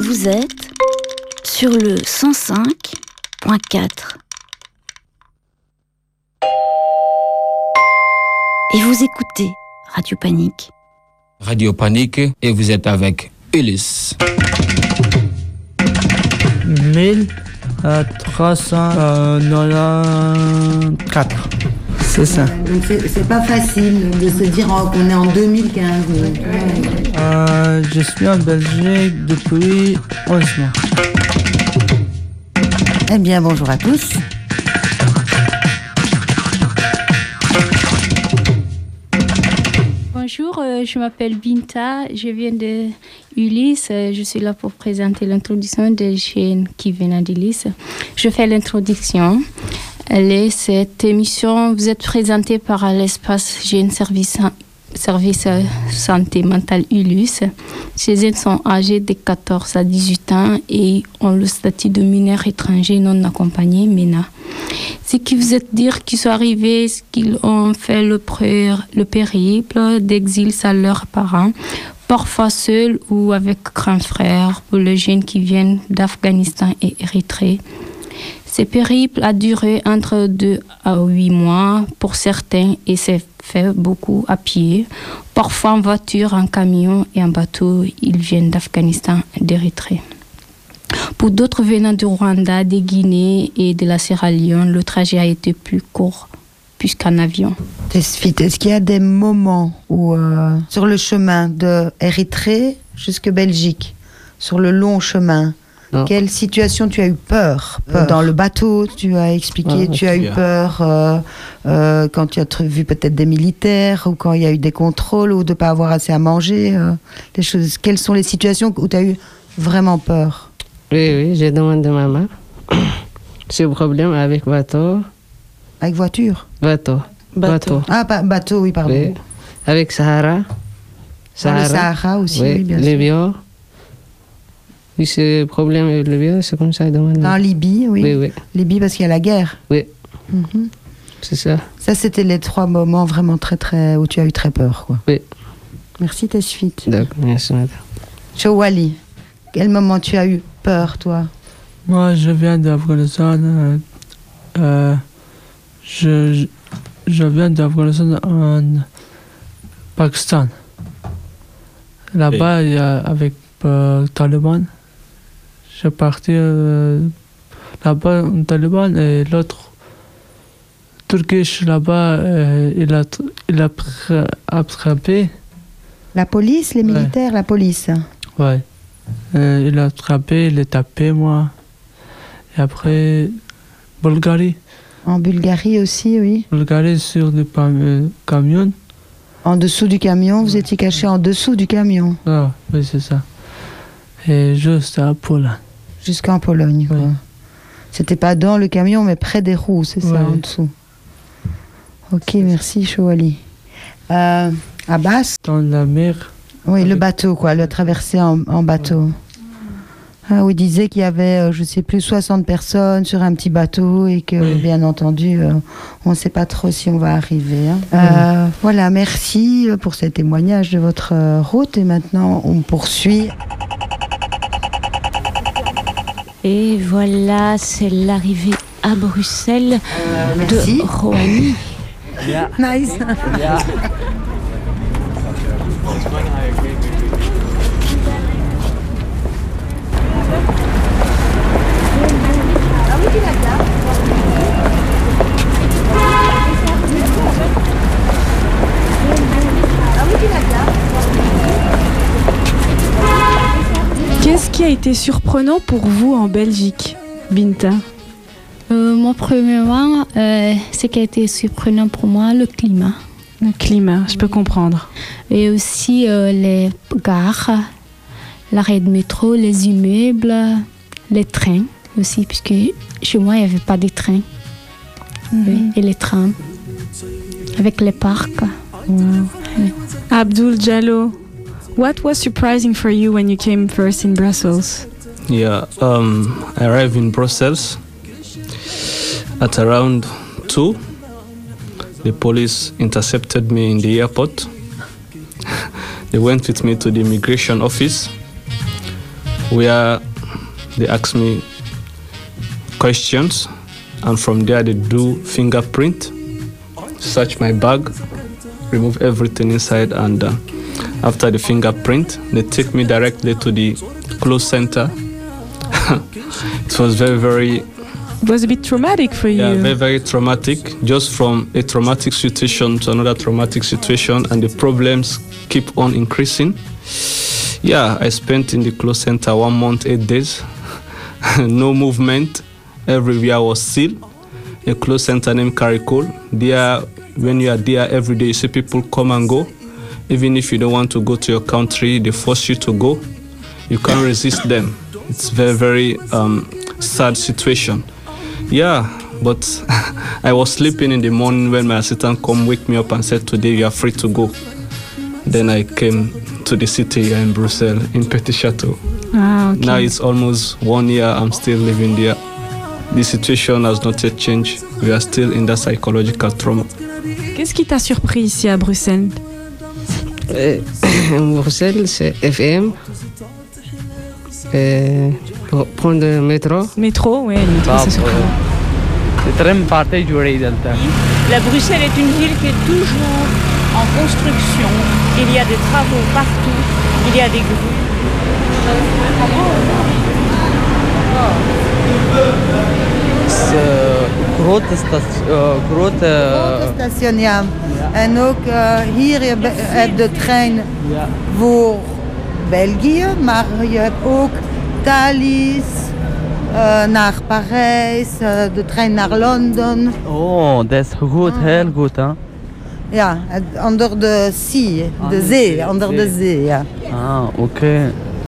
Vous êtes sur le 105.4 et vous écoutez Radio Panique. Radio Panique et vous êtes avec Ulysse. 1394. C'est ça. Donc c'est pas facile de se dire qu'on est en 2015. Je suis en Belgique depuis 11 mois. Eh bien, bonjour à tous. Bonjour, je m'appelle Binta, je viens de Ulysse. Je suis là pour présenter l'introduction des jeunes qui viennent d'Ulysse. Je fais l'introduction. Cette émission vous êtes présentée par l'espace Jeunes Service Santé Mentale Ulysse. Ces jeunes sont âgés de 14 à 18 ans et ont le statut de mineurs étrangers non accompagnés, MENA. Ce qui vous est dire qu'ils sont arrivés, qu'ils ont fait le périple d'exil sans leurs parents, parfois seuls ou avec grands frères, pour les jeunes qui viennent d'Afghanistan et Érythrée. Ce périple a duré entre 2 à 8 mois pour certains et s'est fait beaucoup à pied, parfois en voiture, en camion et en bateau. Ils viennent d'Afghanistan et d'Érythrée. Pour d'autres venant du Rwanda, des Guinées et de la Sierra Leone, le trajet a été plus court puisqu'en avion. Est-ce qu'il y a des moments où, sur le chemin de Érythrée jusqu'à Belgique, sur le long chemin, non. Quelle situation tu as eu peur? Dans le bateau, tu as expliqué, tu as eu peur quand tu as vu peut-être des militaires ou quand il y a eu des contrôles ou de ne pas avoir assez à manger. Des choses. Quelles sont les situations où tu as eu vraiment peur? Oui, j'ai demandé à ma mère. C'est le problème avec bateau. Avec voiture? Bateau. Ah, bateau, oui, pardon. Oui. Avec Sahara. Le Sahara aussi, oui, bien sûr. Libye. Oui, c'est le problème avec Libye, c'est comme ça, demande. En Libye, oui. Oui. Libye parce qu'il y a la guerre. Oui. Mm-hmm. C'est ça. Ça, c'était les 3 moments vraiment très, où tu as eu très peur, quoi. Oui. Merci, Tesfit. D'accord, merci, madame. Chouali, quel moment tu as eu peur, toi? Moi, je viens d'Afghanistan. Je viens d'Afghanistan en Pakistan. Là-bas, il y a, avec Taliban, j'ai parti là-bas en Taliban et l'autre Turkish là-bas, il a attrapé. La police, les militaires, la police. Ouais. Il a attrapé, il a tapé moi. Et après, Bulgarie. En Bulgarie aussi, oui. Bulgarie sur le camion. En dessous du camion, vous étiez caché en dessous du camion. Ah, oui, c'est ça. Et juste à Pologne. Jusqu'en Pologne, quoi. Oui. C'était pas dans le camion, mais près des roues, c'est ça, en dessous. Ok, merci, Chouali. Abbas? Dans la mer. Oui, le bateau, quoi, le traverser en bateau. Ouais. Ah, où il disait qu'il y avait, je sais plus, 60 personnes sur un petit bateau et que, bien entendu, on ne sait pas trop si on va arriver. Hein. Voilà, merci pour ce témoignage de votre route. Et maintenant, on poursuit. Et voilà, c'est l'arrivée à Bruxelles de Roani. Yeah. Nice. Yeah. Qu'est-ce qui a été surprenant pour vous en Belgique, Binta? Mon premièrement, ce qui a été surprenant pour moi, le climat. Le climat, je peux comprendre. Et aussi les gares, l'arrêt de métro, les immeubles, les trains aussi, puisque chez moi, il n'y avait pas de trains. Oui, et les trams, avec les parcs. Oui. Abdul Jallo, what was surprising for you when you came first in Brussels? Yeah, I arrived in Brussels at around 2. The police intercepted me in the airport. They went with me to the immigration office. where they ask me questions, and from there they do fingerprint, search my bag, remove everything inside, and after the fingerprint, they take me directly to the close center. It was very, very... It was a bit traumatic for you. Yeah, very, very traumatic. Just from a traumatic situation to another traumatic situation, and the problems keep on increasing. Yeah, I spent in the close center 1 month, 8 days. No movement. Everywhere was sealed. A close center named Caricol. There, when you are there every day, you see people come and go. Even if you don't want to go to your country, they force you to go. You can't resist them. It's very, very sad situation. Yeah, but I was sleeping in the morning when my assistant come wake me up and said, today you are free to go. Then I came to the city here in Brussels, in Petit Château. Ah, okay. Now it's almost 1 year, I'm still living there. The situation has not yet changed. We are still in that psychological trauma. Qu'est-ce qui t'a surpris ici à Bruxelles? Bruxelles, c'est FM. Pour prendre le métro. Métro, oui, le métro, c'est surprenant. La Bruxelles est une ville qui est toujours en construction. Il y a des travaux partout. Il y a des grues. Grote station, ja. En ook hier heb je de trein voor België, maar je hebt ook Thalys naar Parijs, de trein naar Londen. Oh, dat is goed, heel goed, hè? Ja, onder de zee, onder de zee, ja. Ah, oké.